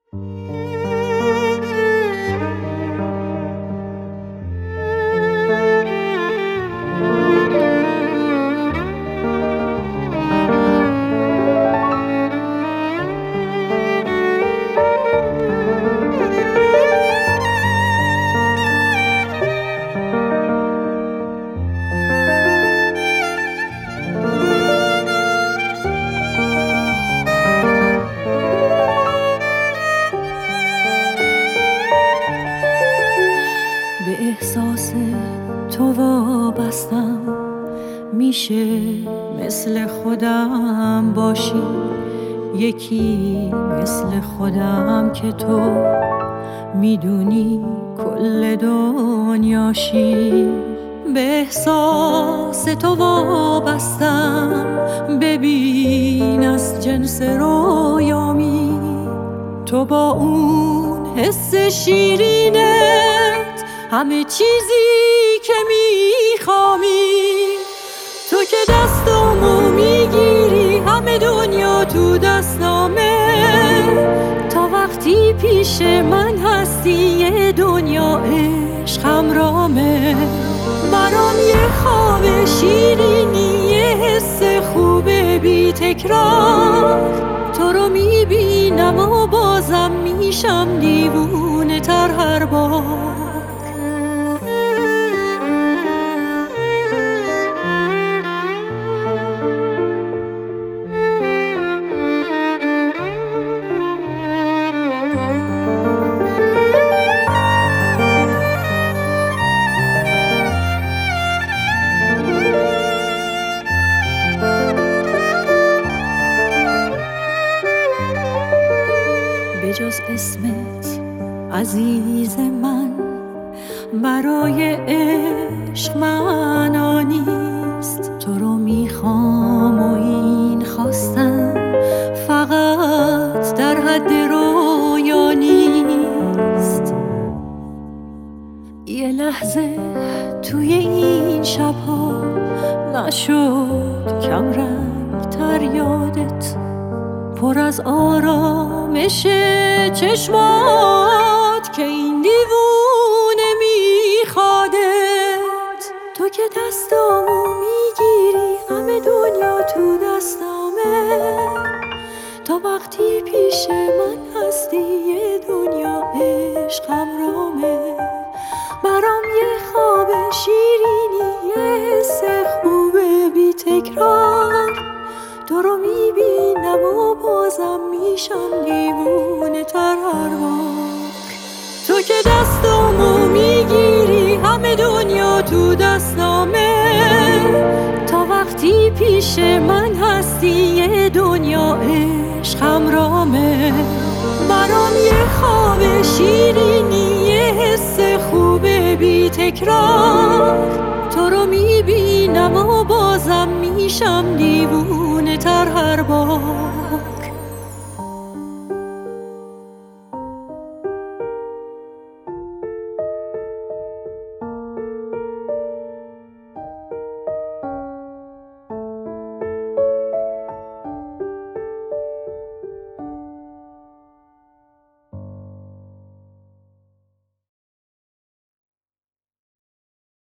به احساس تو وابستم، میشه مثل خودم باشی، یکی مثل خودم که تو میدونی کل دنیاشی. به احساس تو وابستم، ببین از جنس رویامی، تو با اون حس شیرینت همه چیزی که میخوامی. تو که دستامو میگیری همه دنیا تو دستامه، تا وقتی پیش من هستی یه دنیا عشق همرامه. برام یه خواب شیرینی، یه حس خوبه بی تکرار، تو رو میبینم و بازم میشم دیوونه تر هر بار. بجز اسمت عزیز من، برای عشق معنا نیست. تو رو میخوام و این خواستم فقط در حد رویا نیست. یه لحظه توی این شبها نشد کم رنگ تر یادت، پر از آرامش چشمات که این دیوونه میخوادت. تو که دستامو میگیری همه دنیا تو دستامه، تا وقتی پیش من هستی یه دنیا عشق همرامه. برام یه خواب شیرینی، یه حس خوبه بی تکرار، تو رو میبینم و بازم میشم دیوونه تر هر بار. تو که دستامو میگیری همه دنیا تو دستامه، تا وقتی پیش من هستی یه دنیا عشق همرامه. برام یه خواب شیرینی، یه حس خوبه بی تکرار، تو رو میبینم و بازم میشم دیوونه تر هر بار.